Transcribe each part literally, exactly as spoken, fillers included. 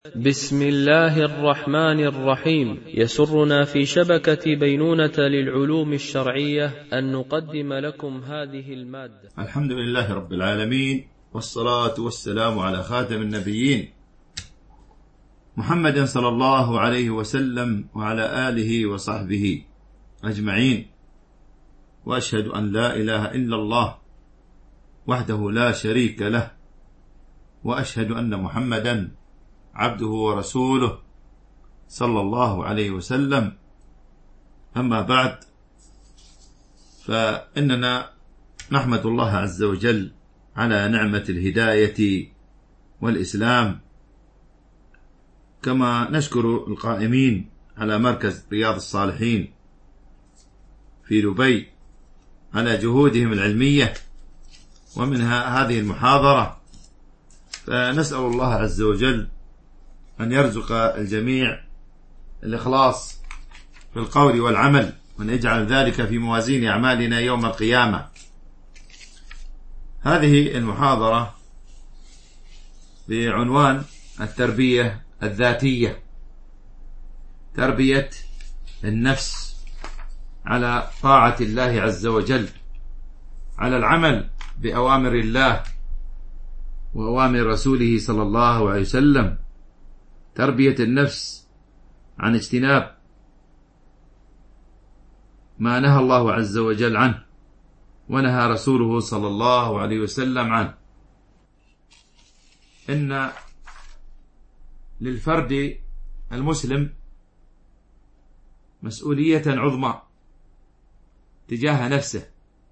بسم الله الرحمن الرحيم. يسرنا في شبكة بينونة للعلوم الشرعية أن نقدم لكم هذه المادة. الحمد لله رب العالمين، والصلاة والسلام على خاتم النبيين محمد صلى الله عليه وسلم وعلى آله وصحبه أجمعين، وأشهد أن لا إله إلا الله وحده لا شريك له، وأشهد أن محمدا عبده ورسوله صلى الله عليه وسلم. أما بعد، فإننا نحمد الله عز وجل على نعمة الهداية والإسلام، كما نشكر القائمين على مركز رياض الصالحين في دبي على جهودهم العلمية، ومنها هذه المحاضرة. فنسأل الله عز وجل أن يرزق الجميع الإخلاص في القول والعمل، وأن يجعل ذلك في موازين أعمالنا يوم القيامة. هذه المحاضرة بعنوان التربية الذاتية، تربية النفس على طاعة الله عز وجل، على العمل بأوامر الله وأوامر رسوله صلى الله عليه وسلم، تربية النفس عن اجتناب ما نهى الله عز وجل عنه ونهى رسوله صلى الله عليه وسلم عنه. إن للفرد المسلم مسؤولية عظمى تجاه نفسه،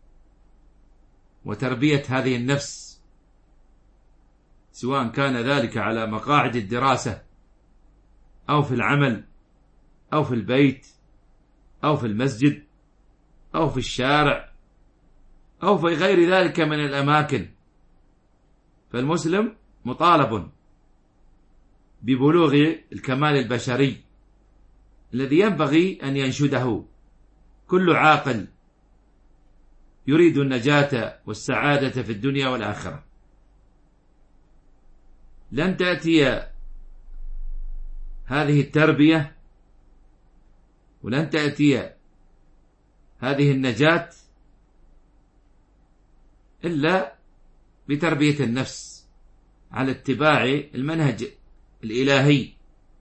وتربية هذه النفس، سواء كان ذلك على مقاعد الدراسة أو في العمل أو في البيت أو في المسجد أو في الشارع أو في غير ذلك من الأماكن. فالمسلم مطالب ببلوغ الكمال البشري الذي ينبغي أن ينشده كل عاقل يريد النجاة والسعادة في الدنيا والآخرة. لن تأتي هذه التربية ولن تأتي هذه النجاة إلا بتربية النفس على اتباع المنهج الإلهي،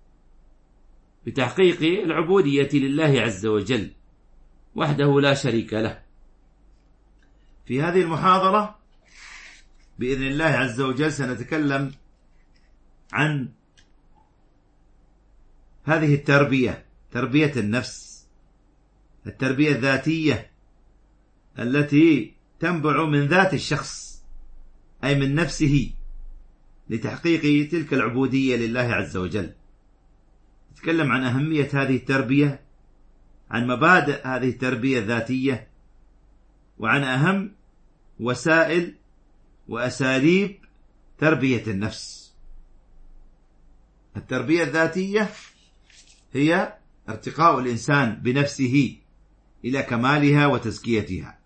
بتحقيق العبودية لله عز وجل وحده لا شريك له. في هذه المحاضرة بإذن الله عز وجل سنتكلم عن هذه التربية، تربية النفس، التربية الذاتية التي تنبع من ذات الشخص، أي من نفسه، لتحقيق تلك العبودية لله عز وجل. نتكلم عن أهمية هذه التربية، عن مبادئ هذه التربية الذاتية، وعن أهم وسائل وأساليب تربية النفس. التربية الذاتية هي ارتقاء الإنسان بنفسه إلى كمالها وتزكيتها.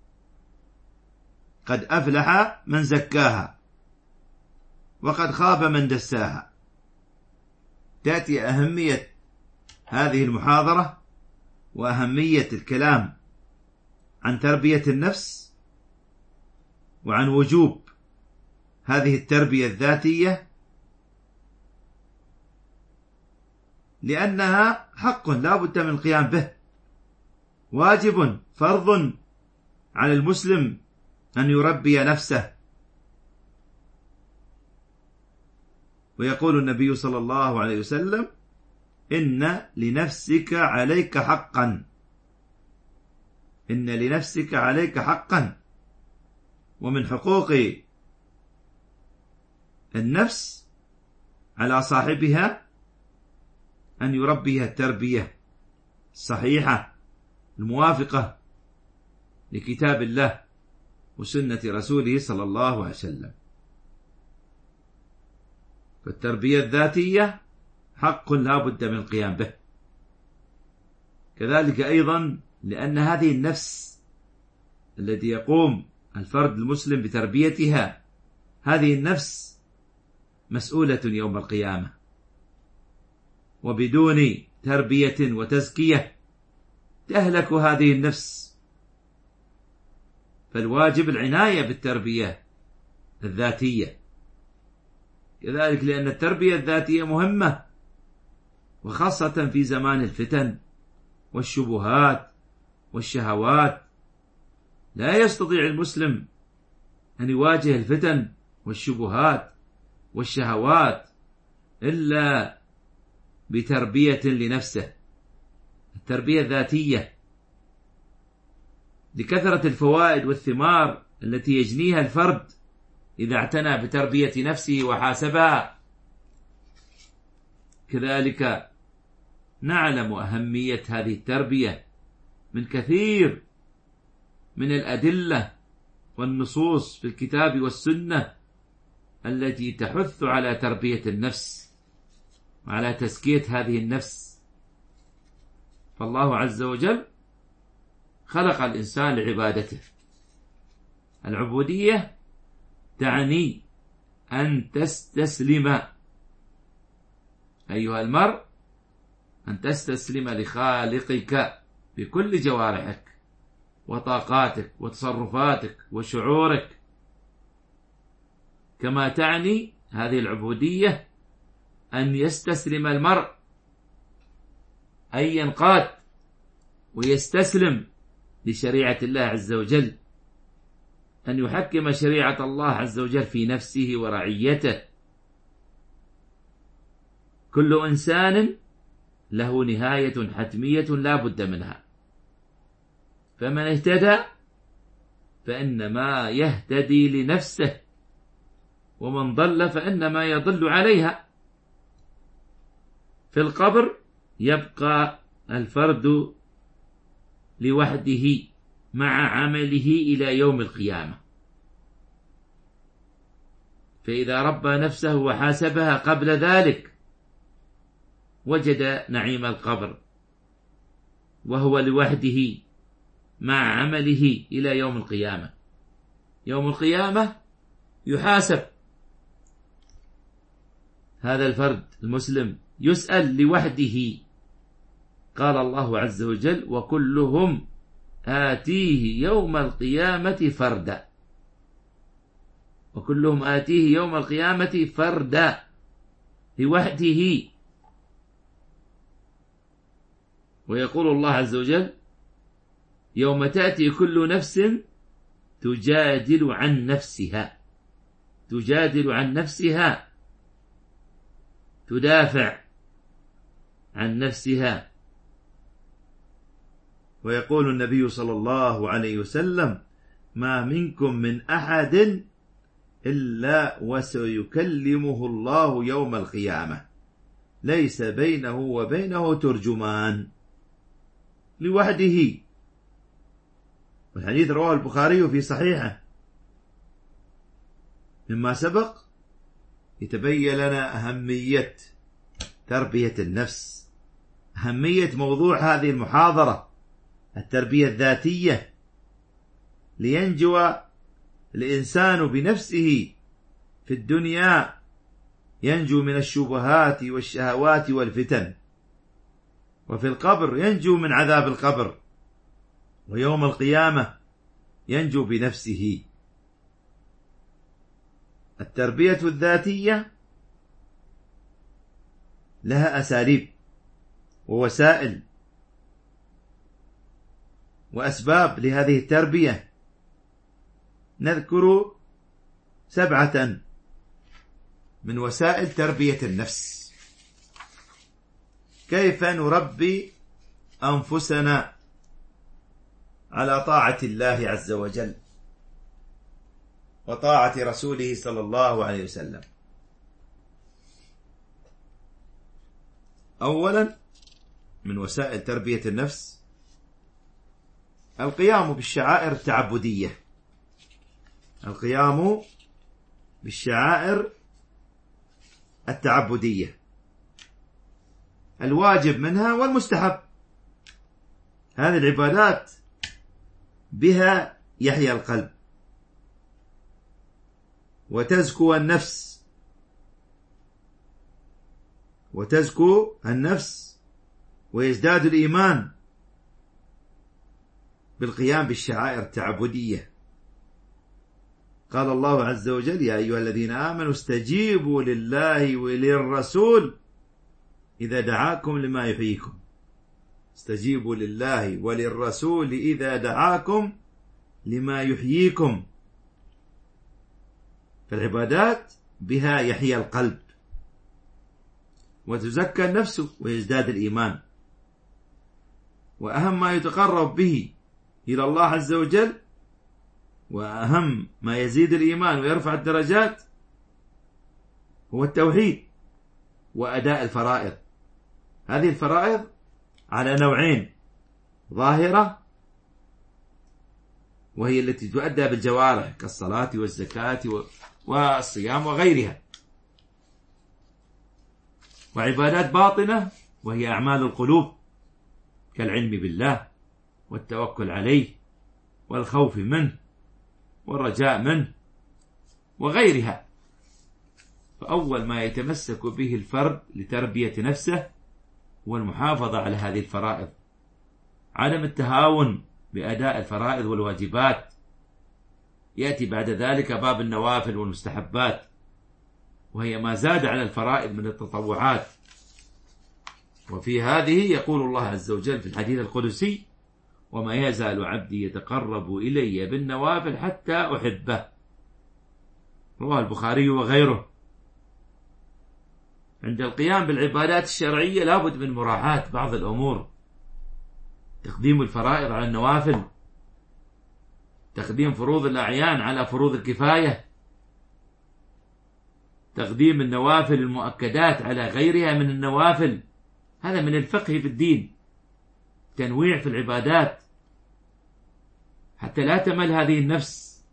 قد أفلح من زكاها وقد خاب من دساها. تأتي أهمية هذه المحاضرة وأهمية الكلام عن تربية النفس وعن وجوب هذه التربية الذاتية، لأنها حق لا بد من القيام به، واجب فرض على المسلم أن يربي نفسه. ويقول النبي صلى الله عليه وسلم: إن لنفسك عليك حقا، إن لنفسك عليك حقا. ومن حقوق النفس على صاحبها أن يربيها التربية الصحيحة الموافقة لكتاب الله وسنة رسوله صلى الله عليه وسلم. فالتربية الذاتية حق لا بد من القيام به. كذلك أيضا لأن هذه النفس التي يقوم الفرد المسلم بتربيتها، هذه النفس مسؤولة يوم القيامة وبدون تربية وتزكية تهلك هذه النفس. فالواجب العناية بالتربية الذاتية كذلك، لأن التربية الذاتية مهمة، وخاصة في زمان الفتن والشبهات والشهوات. لا يستطيع المسلم أن يواجه الفتن والشبهات والشهوات إلا بتربية لنفسه، التربية الذاتية، لكثرة الفوائد والثمار التي يجنيها الفرد إذا اعتنى بتربية نفسه وحاسبها. كذلك نعلم أهمية هذه التربية من كثير من الأدلة والنصوص في الكتاب والسنة التي تحث على تربية النفس وعلى تزكية هذه النفس. فالله عز وجل خلق الإنسان لعبادته. العبودية تعني أن تستسلم أيها المرء، أن تستسلم لخالقك بكل جوارحك وطاقاتك وتصرفاتك وشعورك. كما تعني هذه العبودية أن يستسلم المرء، أن ينقاد ويستسلم لشريعة الله عز وجل، أن يحكم شريعة الله عز وجل في نفسه ورعيته. كل إنسان له نهاية حتمية لا بد منها، فمن اهتدى فإنما يهتدي لنفسه، ومن ضل فإنما يضل عليها. في القبر يبقى الفرد لوحده مع عمله إلى يوم القيامة. فإذا ربى نفسه وحاسبها قبل ذلك وجد نعيم القبر وهو لوحده مع عمله إلى يوم القيامة. يوم القيامة يحاسب هذا الفرد المسلم، يسأل لوحده. قال الله عز وجل: وكلهم آتيه يوم القيامة فردا. وكلهم آتيه يوم القيامة فردا، لوحده. ويقول الله عز وجل: يوم تأتي كل نفس تجادل عن نفسها، تجادل عن نفسها، تدافع عن نفسها. ويقول النبي صلى الله عليه وسلم: ما منكم من أحد إلا وسيكلمه الله يوم القيامة ليس بينه وبينه ترجمان، لوحده. والحديث رواه البخاري في صحيحه. مما سبق يتبين لنا أهمية تربية النفس، أهمية موضوع هذه المحاضرة، التربية الذاتية، لينجو الإنسان بنفسه في الدنيا، ينجو من الشبهات والشهوات والفتن، وفي القبر ينجو من عذاب القبر، ويوم القيامة ينجو بنفسه. التربية الذاتية لها أساليب ووسائل وأسباب لهذه التربية. نذكر سبعة من وسائل تربية النفس. كيف نربي أنفسنا على طاعة الله عز وجل وطاعة رسوله صلى الله عليه وسلم. أولا من وسائل تربية النفس القيام بالشعائر التعبدية، القيام بالشعائر التعبدية، الواجب منها والمستحب. هذه العبادات بها يحيا القلب وتزكو النفس وتزكو النفس ويزداد الإيمان بالقيام بالشعائر التعبدية. قال الله عز وجل: يا أيها الذين آمنوا استجيبوا لله وللرسول إذا دعاكم لما يحييكم. استجيبوا لله وللرسول إذا دعاكم لما يحييكم. فالعبادات بها يحيى القلب وتزكى النفس ويزداد الإيمان. وأهم ما يتقرب به إلى الله عز وجل وأهم ما يزيد الإيمان ويرفع الدرجات هو التوحيد وأداء الفرائض. هذه الفرائض على نوعين: ظاهرة وهي التي تؤدى بالجوارح كالصلاة والزكاة والصيام وغيرها، وعبادات باطنة وهي أعمال القلوب كالعلم بالله والتوكل عليه والخوف منه والرجاء منه وغيرها. فأول ما يتمسك به الفرد لتربية نفسه هو المحافظة على هذه الفرائض، عدم التهاون بأداء الفرائض والواجبات. يأتي بعد ذلك باب النوافل والمستحبات، وهي ما زاد على الفرائض من التطوعات. وفي هذه يقول الله عز وجل في الحديث القدسي: وما يزال عبدي يتقرب إلي بالنوافل حتى أحبه. رواه البخاري وغيره. عند القيام بالعبادات الشرعية لابد من مراعاة بعض الأمور: تقديم الفرائض على النوافل، تقديم فروض الأعيان على فروض الكفاية، تقديم النوافل المؤكدات على غيرها من النوافل. هذا من الفقه في الدين، تنويع في العبادات حتى لا تمل هذه النفس.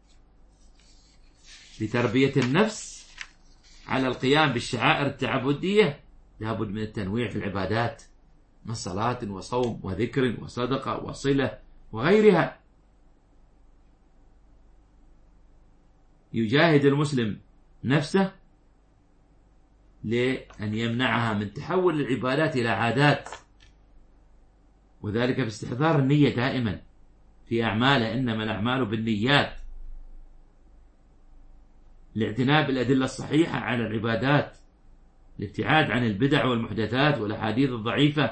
لتربية النفس على القيام بالشعائر التعبدية لابد من التنويع في العبادات من صلاة وصوم وذكر وصدقة وصلة وغيرها. يجاهد المسلم نفسه لأن يمنعها من تحول العبادات إلى عادات، وذلك باستحضار النية دائما في أعماله، إنما الأعمال بالنيات. الاعتناء بالأدلة الصحيحة على العبادات، الابتعاد عن البدع والمحدثات والأحاديث الضعيفة.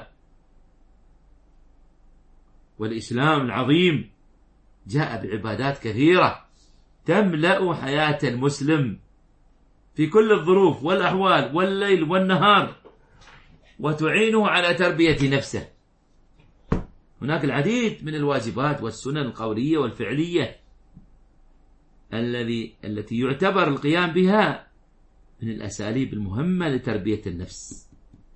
والإسلام العظيم جاء بعبادات كثيرة تملأ حياة المسلم في كل الظروف والأحوال والليل والنهار، وتعينه على تربية نفسه. هناك العديد من الواجبات والسنن القولية والفعلية الذي التي يعتبر القيام بها من الأساليب المهمة لتربية النفس: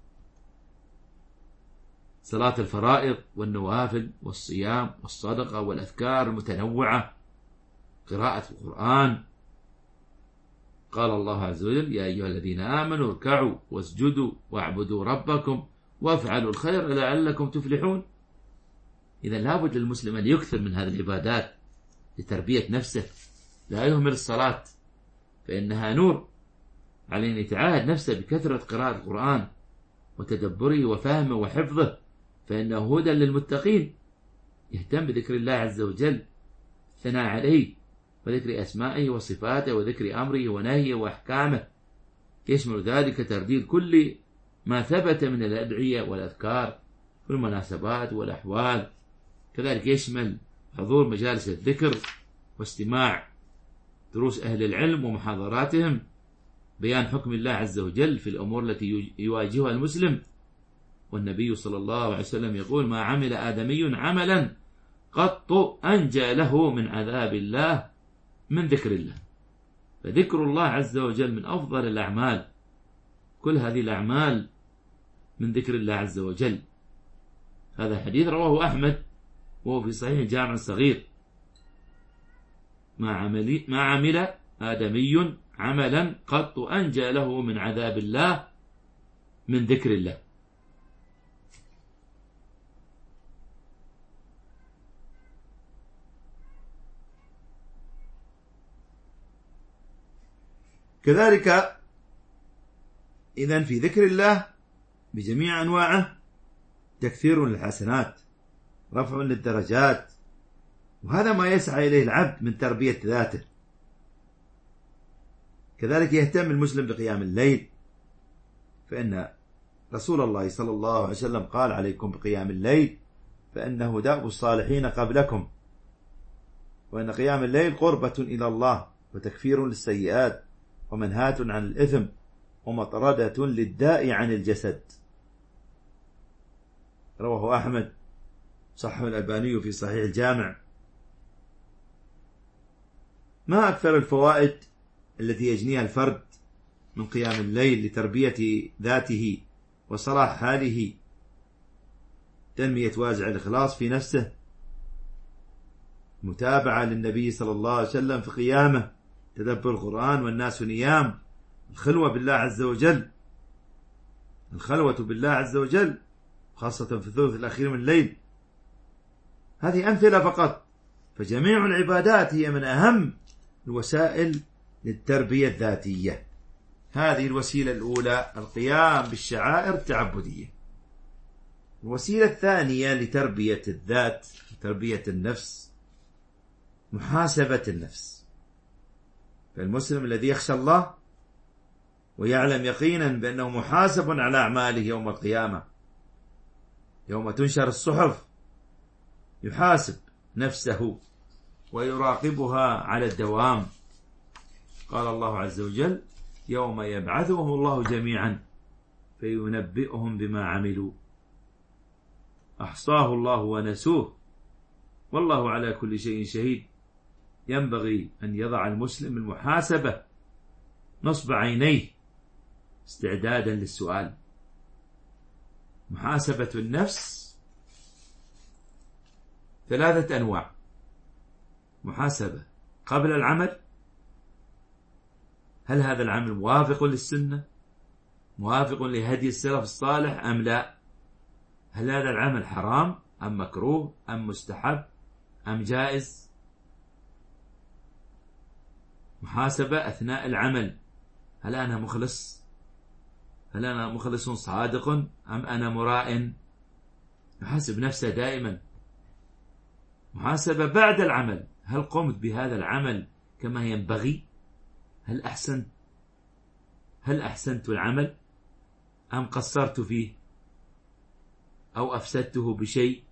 صلاة الفرائض والنوافل والصيام والصدقة والأذكار المتنوعة، قراءة القرآن. قال الله عز وجل: يا أيها الذين آمنوا اركعوا واسجدوا واعبدوا ربكم وافعلوا الخير لعلكم تفلحون. إذا لابد للمسلم أن يكثر من هذه العبادات لتربية نفسه، لا يهمل الصلاة فإنها نور. عليه أن يتعاهد نفسه بكثرة قراءة القرآن وتدبره وفهمه وحفظه، فإنه هدى للمتقين. يهتم بذكر الله عز وجل، الثناء عليه وذكر أسمائه وصفاته وذكر أمره ونهيه وأحكامه. يشمل ذلك ترديد كل ما ثبت من الأدعية والأذكار والمناسبات والأحوال. كذلك يشمل حضور مجالس الذكر واستماع دروس أهل العلم ومحاضراتهم، بيان حكم الله عز وجل في الأمور التي يواجهها المسلم. والنبي صلى الله عليه وسلم يقول: ما عمل آدمي عملا قط أنجى له من عذاب الله من ذكر الله. فذكر الله عز وجل من أفضل الأعمال. كل هذه الأعمال من ذكر الله عز وجل. هذا حديث رواه أحمد وهو في صحيح الجامع الصغير: ما عمل, ما عمل آدمي عملا قط أنجى له من عذاب الله من ذكر الله. كذلك إذن في ذكر الله بجميع أنواعه تكثير للحسنات، رفع للدرجات، وهذا ما يسعى إليه العبد من تربية ذاته. كذلك يهتم المسلم بقيام الليل، فإن رسول الله صلى الله عليه وسلم قال: عليكم بقيام الليل فإنه دأب الصالحين قبلكم، وإن قيام الليل قربة إلى الله وتكفير للسيئات ومنهاة عن الإثم ومطردة للداء عن الجسد. رواه أحمد، صححه الألباني في صحيح الجامع. ما أكثر الفوائد التي يجنيها الفرد من قيام الليل لتربية ذاته وصلاح حاله، تنمية وازع الإخلاص في نفسه، متابعة للنبي صلى الله عليه وسلم في قيامه، تدبر القرآن والناس نيام، الخلوة بالله عز وجل، الخلوة بالله عز وجل خاصة في الثلث الأخير من الليل. هذه أمثلة فقط، فجميع العبادات هي من أهم الوسائل للتربية الذاتية. هذه الوسيلة الأولى القيام بالشعائر التعبدية. الوسيلة الثانية لتربية الذات وتربية النفس محاسبة النفس. فالمسلم الذي يخشى الله ويعلم يقينا بأنه محاسب على أعماله يوم القيامة، يوم تنشر الصحف، يحاسب نفسه ويراقبها على الدوام. قال الله عز وجل: يوم يبعثهم الله جميعا فينبئهم بما عملوا أحصاه الله ونسوه والله على كل شيء شهيد. ينبغي أن يضع المسلم المحاسبة نصب عينيه استعدادا للسؤال. محاسبة النفس ثلاثة أنواع: محاسبة قبل العمل، هل هذا العمل موافق للسنة، موافق لهدي السلف الصالح أم لا؟ هل هذا العمل حرام أم مكروه أم مستحب أم جائز؟ محاسبة أثناء العمل، هل أنا مخلص، هل أنا مخلص صادق أم أنا مراء؟ يحاسب نفسه دائما. محاسبة بعد العمل، هل قمت بهذا العمل كما ينبغي؟ هل أحسنت هل أحسنت العمل أم قصرت فيه أو أفسدته بشيء؟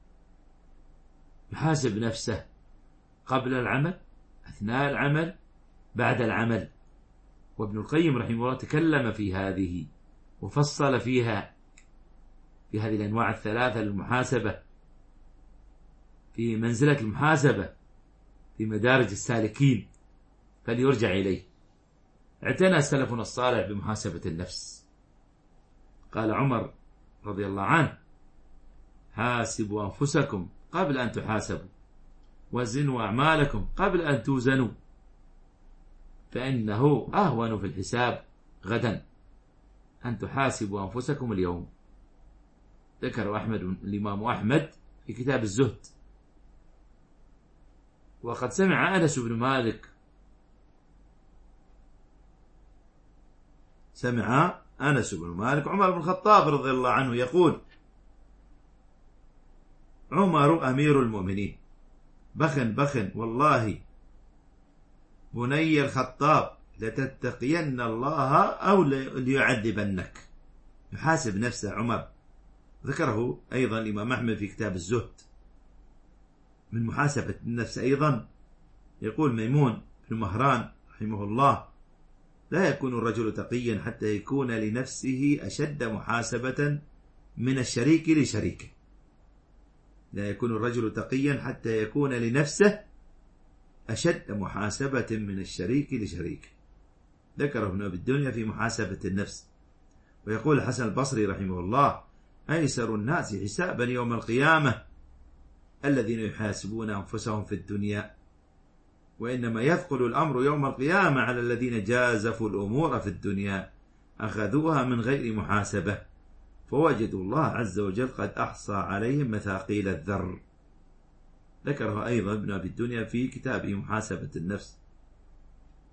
يحاسب نفسه قبل العمل، أثناء العمل، بعد العمل. وابن القيم رحمه الله تكلم في هذه وفصل فيها في هذه الأنواع الثلاثة للمحاسبة في منزلة المحاسبة في مدارج السالكين، فليرجع إليه. اعتنى سلفنا الصالح بمحاسبة النفس. قال عمر رضي الله عنه: حاسبوا أنفسكم قبل أن تحاسبوا، وزنوا أعمالكم قبل أن توزنوا، فإنه أهون في الحساب غدا أن تحاسبوا أنفسكم اليوم. ذكر أحمد الإمام أحمد في كتاب الزهد. وقد سمع أنس بن مالك سمع أنس بن مالك عمر بن الخطاب رضي الله عنه يقول: عمر أمير المؤمنين، بخن بخن والله بني الخطاب لتتقين الله أو ليعذبنك. يحاسب نفسه عمر. ذكره أيضا الإمام أحمد في كتاب الزهد. من محاسبة النفس أيضا يقول ميمون بن مهران رحمه الله: لا يكون الرجل تقيا حتى يكون لنفسه أشد محاسبة من الشريك لشريكه. لا يكون الرجل تقيا حتى يكون لنفسه أشد محاسبة من الشريك لشريكه. ذكره ابن أبي الدنيا في محاسبة النفس. ويقول الحسن البصري رحمه الله: أيسر الناس حسابا يوم القيامة الذين يحاسبون أنفسهم في الدنيا، وإنما يثقل الأمر يوم القيامة على الذين جازفوا الأمور في الدنيا أخذوها من غير محاسبة، فوجدوا الله عز وجل قد أحصى عليهم مثاقيل الذر. ذكره أيضا ابن أبي الدنيا في كتابه محاسبة النفس.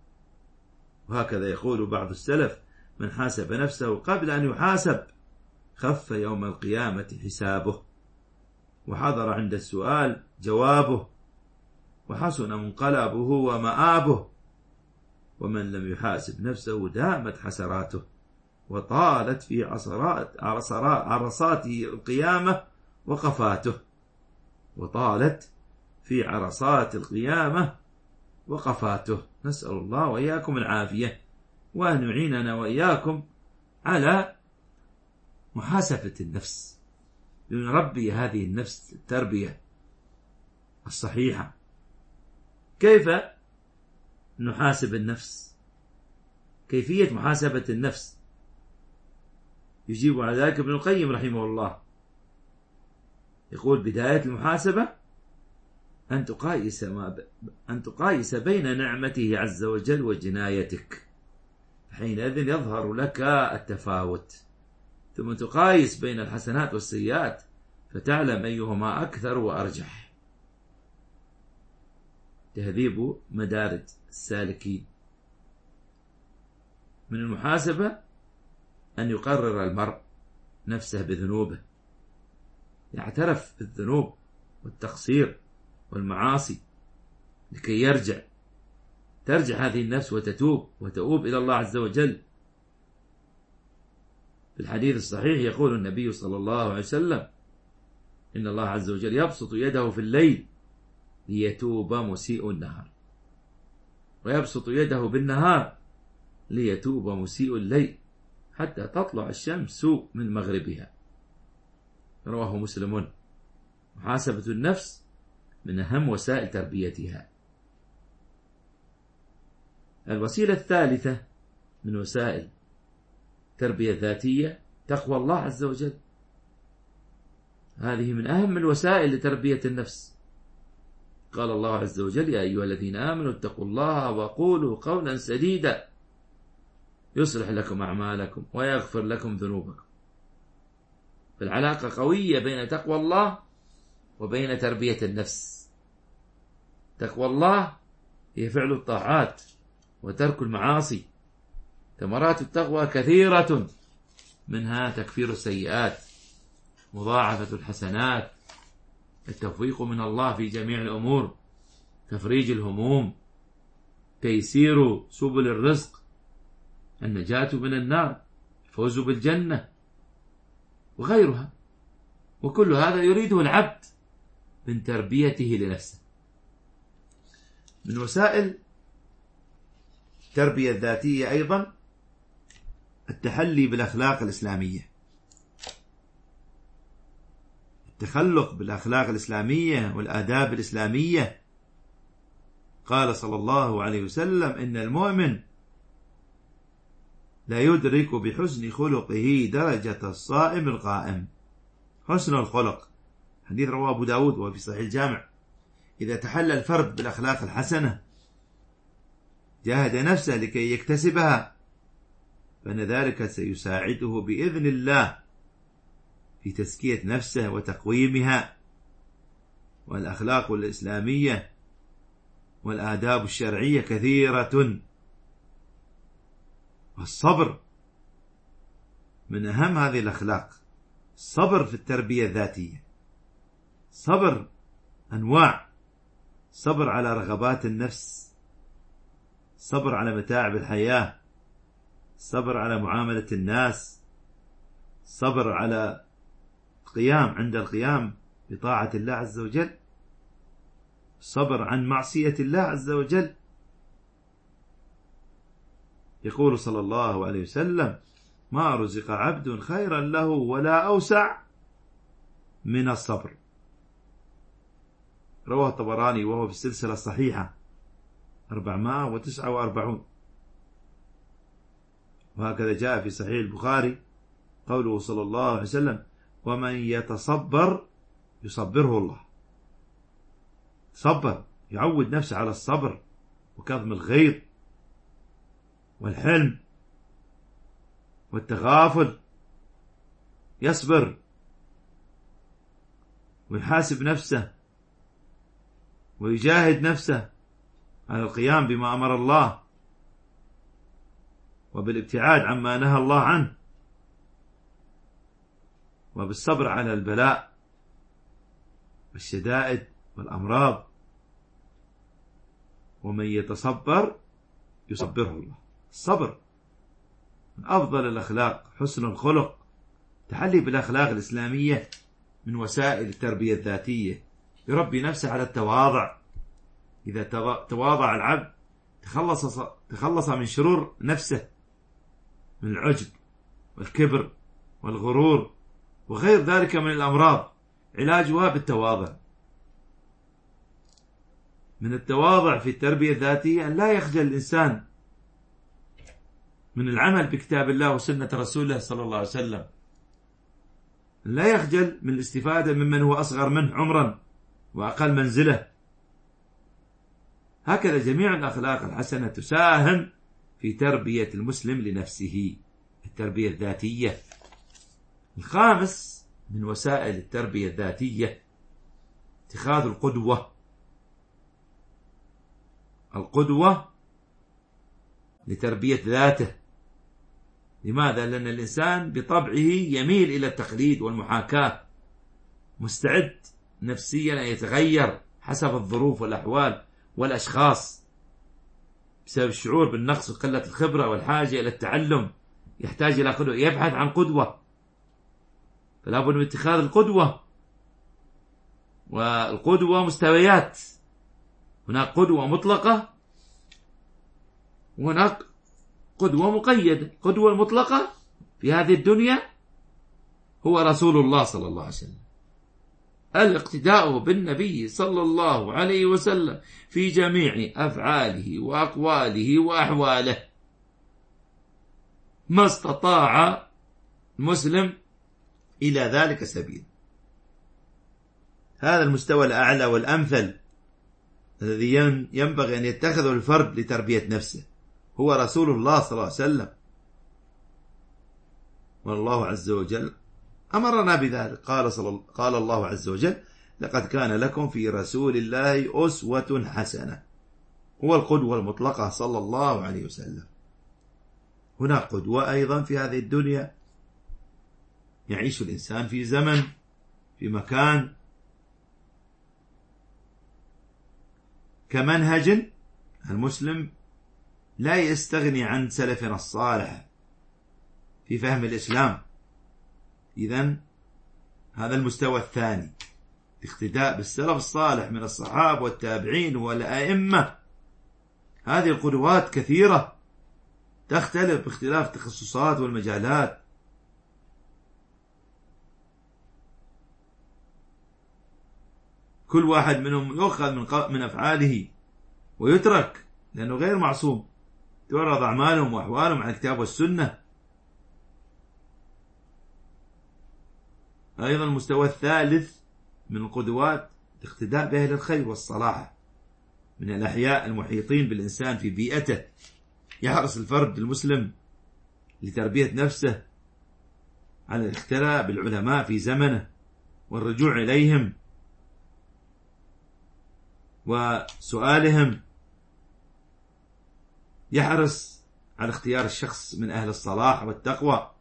وهكذا يقول بعض السلف: من حاسب نفسه قبل أن يحاسب خف يوم القيامة حسابه، وحضر عند السؤال جوابه، وحسن منقلبه ومآبه. ومن لم يحاسب نفسه دامت حسراته، وطالت في عصرات عرصات القيامة وقفاته وطالت في عرصات القيامة وقفاته. نسأل الله وإياكم العافية، وأن يعيننا وإياكم على محاسبة النفس، لنربي هذه النفس التربية الصحيحة. كيف نحاسب النفس؟ كيفية محاسبة النفس؟ يجيب على ذلك ابن القيم رحمه الله، يقول: بداية المحاسبة أن تقايس ما ب... أن تقايس بين نعمته عز وجل وجنايتك، حينئذ يظهر لك التفاوت، ثم تقايس بين الحسنات والسيئات فتعلم أيهما أكثر وأرجح. تهذيب مدارج السالكين. من المحاسبة أن يقرر المرء نفسه بذنوبه، يعترف بالذنوب والتقصير والمعاصي لكي يرجع ترجع هذه النفس وتتوب وتؤوب إلى الله عز وجل. في الحديث الصحيح يقول النبي صلى الله عليه وسلم: إن الله عز وجل يبسط يده في الليل ليتوب مسيء النهار، ويبسط يده بالنهار ليتوب مسيء الليل حتى تطلع الشمس من مغربها. رواه مسلم. محاسبة النفس من أهم وسائل تربيتها. الوسيلة الثالثة من وسائل التربية الذاتية تقوى الله عز وجل. هذه من أهم الوسائل لتربية النفس. قال الله عز وجل: يا أيها الذين آمنوا اتقوا الله وقولوا قولا سديدا يصلح لكم أعمالكم ويغفر لكم ذنوبكم. فالعلاقة قوية بين تقوى الله وبين تربية النفس. تقوى الله هي فعل الطاعات وترك المعاصي. ثمرات التقوى كثيرة، منها تكفير السيئات، مضاعفة الحسنات، التوفيق من الله في جميع الأمور، تفريج الهموم، تيسير سبل الرزق، النجاة من النار، الفوز بالجنة، وغيرها. وكل هذا يريده العبد من تربيته لنفسه. من وسائل التربية الذاتية أيضا التحلي بالأخلاق الإسلامية، التخلق بالأخلاق الإسلامية والآداب الإسلامية. قال صلى الله عليه وسلم: إن المؤمن لا يدرك بحسن خلقه درجة الصائم القائم. حسن الخلق، حديث رواه أبو داود وفي صحيح الجامع. إذا تحلى الفرد بالأخلاق الحسنة جاهد نفسه لكي يكتسبها، فإن ذلك سيساعده بإذن الله في تزكية نفسه وتقويمها. والأخلاق الإسلامية والآداب الشرعية كثيرة، والصبر من أهم هذه الأخلاق. الصبر في التربية الذاتية، صبر أنواع: صبر على رغبات النفس، صبر على متاعب الحياة، صبر على معاملة الناس، صبر على القيام عند القيام بطاعة الله عز وجل، صبر عن معصية الله عز وجل. يقول صلى الله عليه وسلم: ما رزق عبد خيرا له ولا أوسع من الصبر. رواه الطبراني وهو في السلسلة الصحيحة أربعمائة وتسعة وأربعين. وهكذا جاء في صحيح البخاري قوله صلى الله عليه وسلم: ومن يتصبر يصبره الله. صبر، يعود نفسه على الصبر وكظم الغيظ والحلم والتغافل، يصبر ويحاسب نفسه ويجاهد نفسه على القيام بما أمر الله وبالابتعاد عما نهى الله عنه. وبالصبر على البلاء والشدائد والأمراض. ومن يتصبر يصبره الله. الصبر من أفضل الأخلاق، حسن الخلق، تحلي بالأخلاق الإسلامية من وسائل التربية الذاتية. يربي نفسه على التواضع. إذا تواضع العبد تخلص تخلص من شرور نفسه، من العجب والكبر والغرور وغير ذلك من الأمراض، علاجها بالتواضع. من التواضع في التربية الذاتية أن لا يخجل الإنسان من العمل بكتاب الله وسنة رسوله صلى الله عليه وسلم، لا يخجل من الاستفادة ممن هو أصغر منه عمرا وأقل منزله. هكذا جميع الأخلاق الحسنة تساهم في تربية المسلم لنفسه، التربية الذاتية. الخامس من وسائل التربية الذاتية اتخاذ القدوة. القدوة لتربية ذاته. لماذا؟ لأن الإنسان بطبعه يميل إلى التقليد والمحاكاة، مستعد نفسيا أن يتغير حسب الظروف والأحوال والأشخاص بسبب الشعور بالنقص وقلة الخبرة والحاجة إلى التعلم. يحتاج إلى قدوة، يبحث عن قدوة، فلا بد من اتخاذ القدوة. والقدوة مستويات، هناك قدوة مطلقة وهناك قدوة مقيدة. القدوة المطلقة في هذه الدنيا هو رسول الله صلى الله عليه وسلم، الاقتداء بالنبي صلى الله عليه وسلم في جميع أفعاله وأقواله وأحواله ما استطاع المسلم إلى ذلك سبيل. هذا المستوى الأعلى والأمثل الذي ينبغي أن يتخذه الفرد لتربية نفسه هو رسول الله صلى الله عليه وسلم. والله عز وجل أمرنا بذلك. قال, صلى قال الله عز وجل: لقد كان لكم في رسول الله أسوة حسنة. هو القدوة المطلقة صلى الله عليه وسلم. هناك قدوة أيضا في هذه الدنيا. يعيش الإنسان في زمن، في مكان، كمنهج. المسلم لا يستغني عن سلفنا الصالح في فهم الإسلام. إذن هذا المستوى الثاني، الاقتداء بالسلف الصالح من الصحابة والتابعين والأئمة. هذه القدوات كثيرة تختلف باختلاف التخصصات والمجالات. كل واحد منهم يؤخذ من من أفعاله ويترك، لأنه غير معصوم. تعرض أعمالهم وأحوالهم على الكتاب والسنة. أيضا المستوى الثالث من القدوات الاقتداء بأهل الخير والصلاح من الأحياء المحيطين بالإنسان في بيئته. يحرص الفرد المسلم لتربية نفسه على الاقتداء بالعلماء في زمنه والرجوع إليهم وسؤالهم. يحرص على اختيار الشخص من أهل الصلاح والتقوى.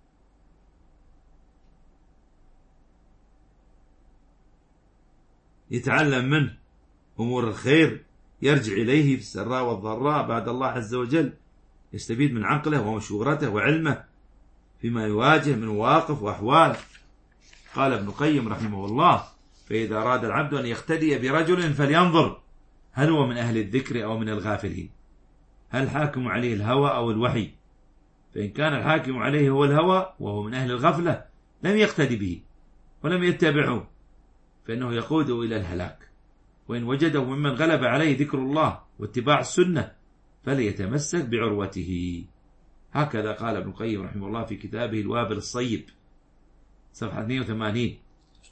يتعلم منه أمور الخير، يرجع إليه في السراء والضراء بعد الله عز وجل. يستفيد من عقله ومشورته وعلمه فيما يواجه من مواقف وأحوال. قال ابن القيم رحمه الله: فإذا أراد العبد أن يقتدي برجل فلينظر هل هو من أهل الذكر أو من الغافلين، هل حاكم عليه الهوى أو الوحي. فإن كان الحاكم عليه هو الهوى وهو من أهل الغفلة لم يقتدي به ولم يتبعه، فإنه يقوده إلى الهلاك. وإن وجده ممن غلب عليه ذكر الله واتباع السنة فليتمسك بعروته. هكذا قال ابن القيم رحمه الله في كتابه الوابل الصيب صفحة اثنين وثمانين.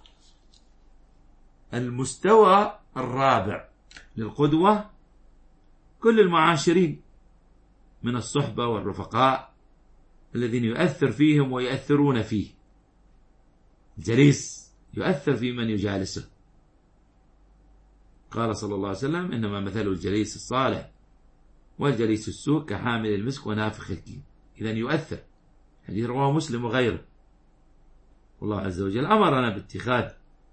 المستوى الرابع للقدوة كل المعاشرين من الصحبة والرفقاء الذين يؤثر فيهم ويؤثرون فيه. الجليس يؤثر في من يجالسه. قال صلى الله عليه وسلم: إنما مثل الجليس الصالح والجليس السوء كحامل المسك ونافخ الكير. إذن يؤثر. حديث رواه مسلم وغيره. والله عز وجل أمرنا باتخاذ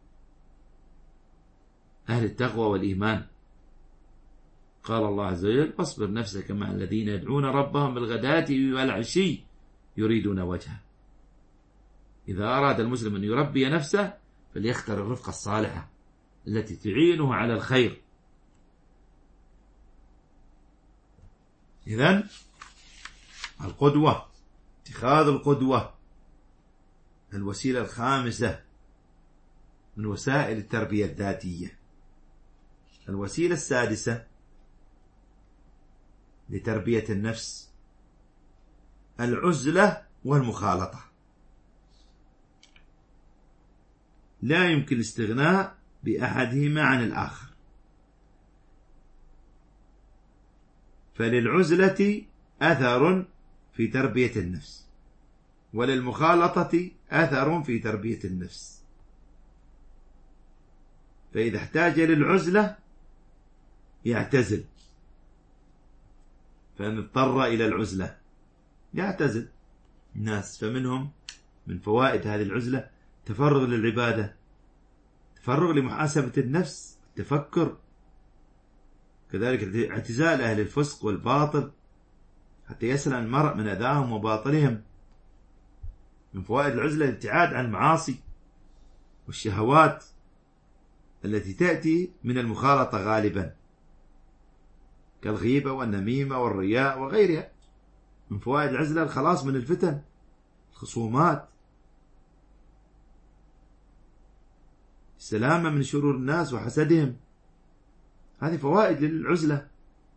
أهل التقوى والإيمان. قال الله عز وجل: واصبر نفسك مع الذين يدعون ربهم بالغداة والعشي يريدون وجهه. إذا أراد المسلم أن يربي نفسه فليختر الرفقة الصالحة التي تعينه على الخير. إذن القدوة، اتخاذ القدوة الوسيلة الخامسة من وسائل التربية الذاتية. الوسيلة السادسة لتربية النفس العزلة والمخالطة. لا يمكن الاستغناء بأحدهما عن الآخر، فللعزلة أثر في تربية النفس، وللمخالطة أثر في تربية النفس. فإذا احتاج للعزلة يعتزل، فإن اضطر إلى العزلة يعتزل الناس. فمنهم من فوائد هذه العزلة تفرغ للعبادة، تفرغ لمحاسبة النفس، التفكر، كذلك اعتزال أهل الفسق والباطل حتى يسلم المرء من أذاهم وباطلهم. من فوائد العزلة الابتعاد عن المعاصي والشهوات التي تأتي من المخالطة غالبا، كالغيبة والنميمة والرياء وغيرها. من فوائد العزلة الخلاص من الفتن، الخصومات، السلامة من شرور الناس وحسدهم. هذه فوائد للعزلة.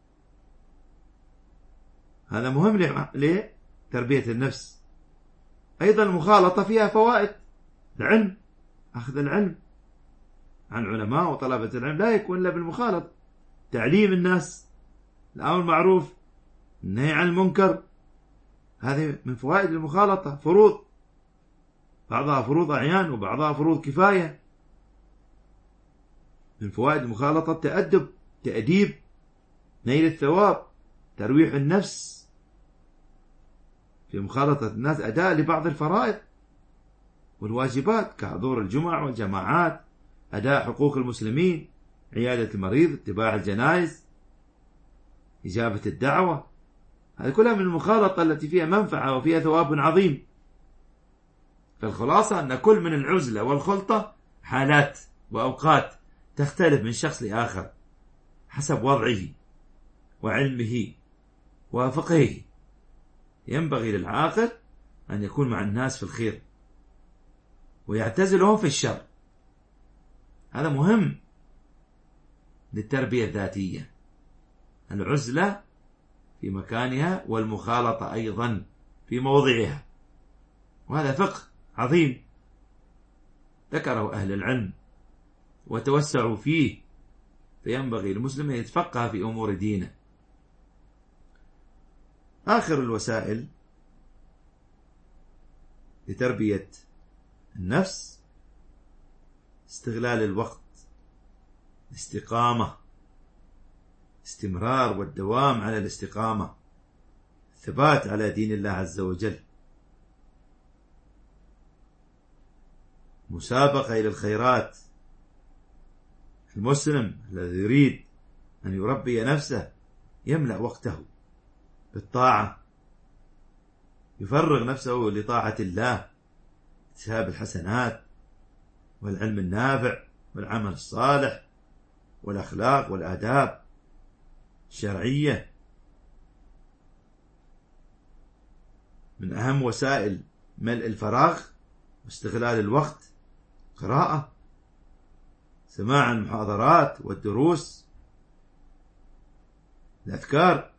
هذا مهم لتربية النفس. أيضا المخالطة فيها فوائد. العلم، أخذ العلم عن علماء وطلبة العلم لا يكون إلا بالمخالطة. تعليم الناس، الأمر بالمعروف، النهي عن المنكر، هذه من فوائد المخالطة. فروض، بعضها فروض أعيان وبعضها فروض كفاية. من فوائد المخالطة التأدب، تأديب، نيل الثواب، ترويح النفس. في مخالطة الناس أداء لبعض الفرائض والواجبات كحضور الجمع والجماعات، أداء حقوق المسلمين، عيادة المريض، اتباع الجنائز، إجابة الدعوة. هذه كلها من المخالطة التي فيها منفعة وفيها ثواب عظيم. فالخلاصة أن كل من العزلة والخلطة حالات وأوقات تختلف من شخص لآخر حسب وضعه وعلمه وفقهه. ينبغي للعاقل أن يكون مع الناس في الخير ويعتزلهم في الشر. هذا مهم للتربية الذاتية، العزلة في مكانها والمخالطة أيضا في موضعها. وهذا فقه عظيم ذكره أهل العلم وتوسعوا فيه، فينبغي المسلم أن يتفقه في أمور دينه. آخر الوسائل لتربية النفس استغلال الوقت، الاستقامة، استمرار والدوام على الاستقامة، الثبات على دين الله عز وجل، مسابقة إلى الخيرات. المسلم الذي يريد أن يربي نفسه يملأ وقته بالطاعة، يفرغ نفسه لطاعة الله، اكتساب الحسنات والعلم النافع والعمل الصالح والأخلاق والآداب الشرعية. من أهم وسائل ملء الفراغ واستغلال الوقت قراءة، سماع المحاضرات والدروس، الأذكار،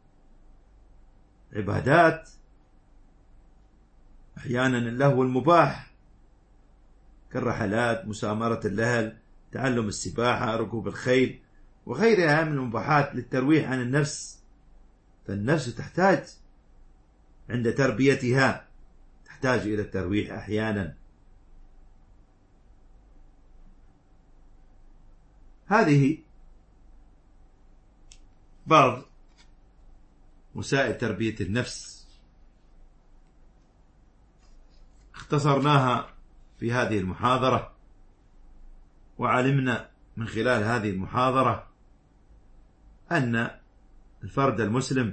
عبادات، أحيانا اللهو المباح كالرحلات، مسامرة الأهل، تعلم السباحة، ركوب الخيل وغيرها من المباحات للترويح عن النفس. فالنفس تحتاج عند تربيتها تحتاج إلى الترويح أحيانا. هذه بعض وسائل تربية النفس، اختصرناها في هذه المحاضرة، وعلمنا من خلال هذه المحاضرة أن الفرد المسلم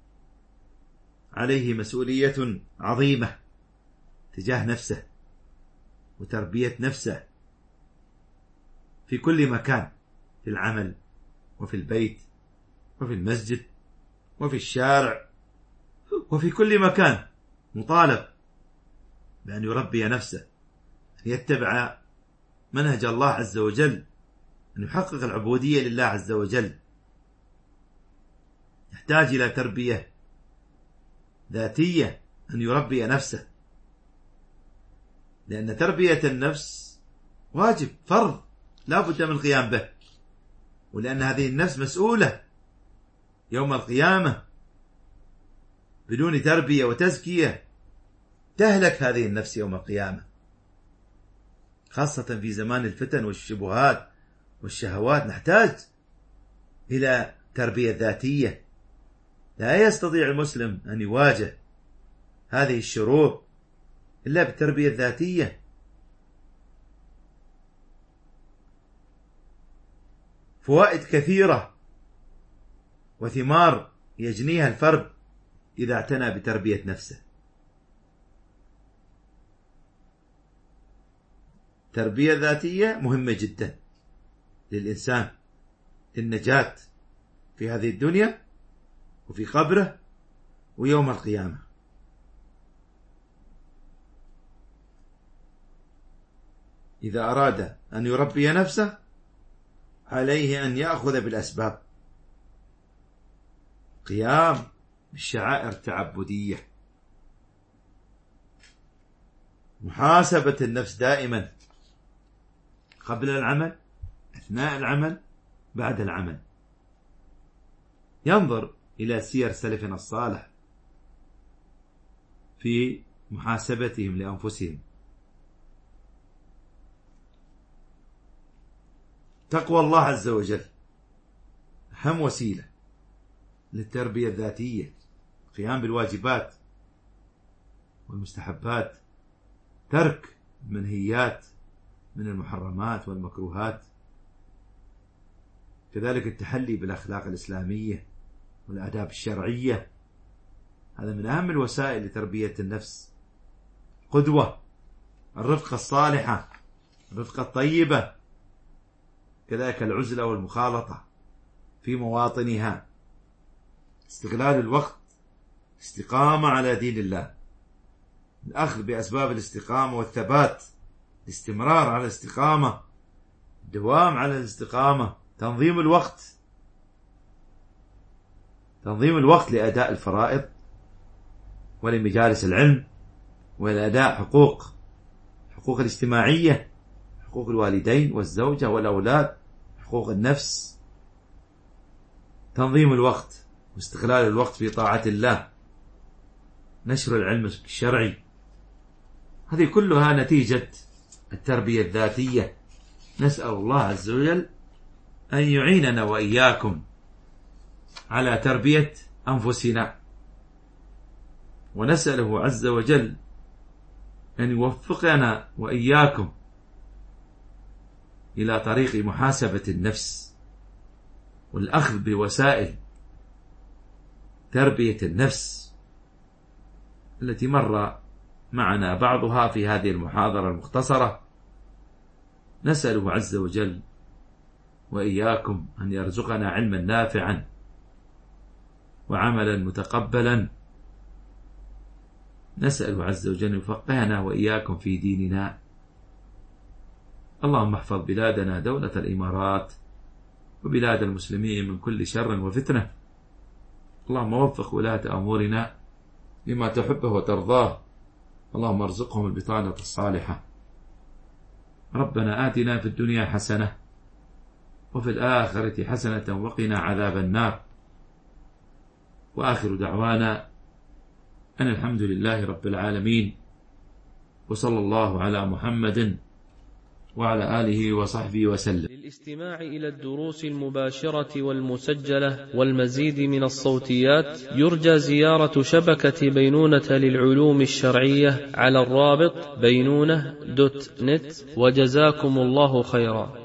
عليه مسؤولية عظيمة تجاه نفسه وتربية نفسه في كل مكان، في العمل وفي البيت وفي المسجد وفي الشارع وفي كل مكان، مطالب بأن يربي نفسه، أن يتبع منهج الله عز وجل، أن يحقق العبودية لله عز وجل. يحتاج إلى تربية ذاتية، أن يربي نفسه، لأن تربية النفس واجب فرض لا بد من القيام به، ولأن هذه النفس مسؤولة يوم القيامة. بدون تربية وتزكية تهلك هذه النفس يوم القيامة، خاصة في زمان الفتن والشبهات والشهوات. نحتاج إلى تربية ذاتية. لا يستطيع المسلم أن يواجه هذه الشرور إلا بالتربية الذاتية. فوائد كثيرة وثمار يجنيها الفرد إذا اعتنى بتربية نفسه. تربية ذاتية مهمة جدا للإنسان للنجاة في هذه الدنيا وفي قبره ويوم القيامة. إذا أراد أن يربي نفسه عليه أن يأخذ بالأسباب، قيام بالشعائر التعبدية، محاسبة النفس دائما قبل العمل، أثناء العمل، بعد العمل. ينظر إلى سير سلفنا الصالح في محاسبتهم لأنفسهم. تقوى الله عز وجل أهم وسيلة للتربية الذاتية، القيام بالواجبات والمستحبات، ترك المنهيات من المحرمات والمكروهات، كذلك التحلي بالأخلاق الإسلامية والآداب الشرعية. هذا من أهم الوسائل لتربية النفس. قدوة، الرفقة الصالحة، الرفقة الطيبة، كذلك العزلة والمخالطة في مواطنها، استغلال الوقت، استقامة على دين الله، الأخذ بأسباب الاستقامة والثبات، الاستمرار على الاستقامة، الدوام على الاستقامة، تنظيم الوقت، تنظيم الوقت لأداء الفرائض ولمجالس العلم ولأداء حقوق حقوق الاجتماعية، حقوق الوالدين والزوجة والأولاد، حقوق النفس. تنظيم الوقت واستغلال الوقت في طاعة الله، نشر العلم الشرعي، هذه كلها نتيجة التربية الذاتية. نسأل الله عز وجل أن يعيننا وإياكم على تربية أنفسنا، ونسأله عز وجل أن يوفقنا وإياكم إلى طريق محاسبة النفس والأخذ بوسائل تربية النفس التي مر معنا بعضها في هذه المحاضرة المختصرة. نسأله عز وجل وإياكم أن يرزقنا علما نافعا وعملا متقبلا. نسأله عز وجل أن يفقهنا وإياكم في ديننا. اللهم احفظ بلادنا دولة الإمارات وبلاد المسلمين من كل شر وفتنة. اللهم وفق ولاة أمورنا لما تحبه وترضاه. اللهم ارزقهم البطانة الصالحة. ربنا آتنا في الدنيا حسنة وفي الآخرة حسنة وقنا عذاب النار. وآخر دعوانا أن الحمد لله رب العالمين، وصلى الله على محمد وعلى آله وصحبه وسلم. للاستماع إلى الدروس المباشرة والمسجلة والمزيد من الصوتيات يرجى زيارة شبكة بينونة للعلوم الشرعية على الرابط بينونة دوت نت. وجزاكم الله خيرا.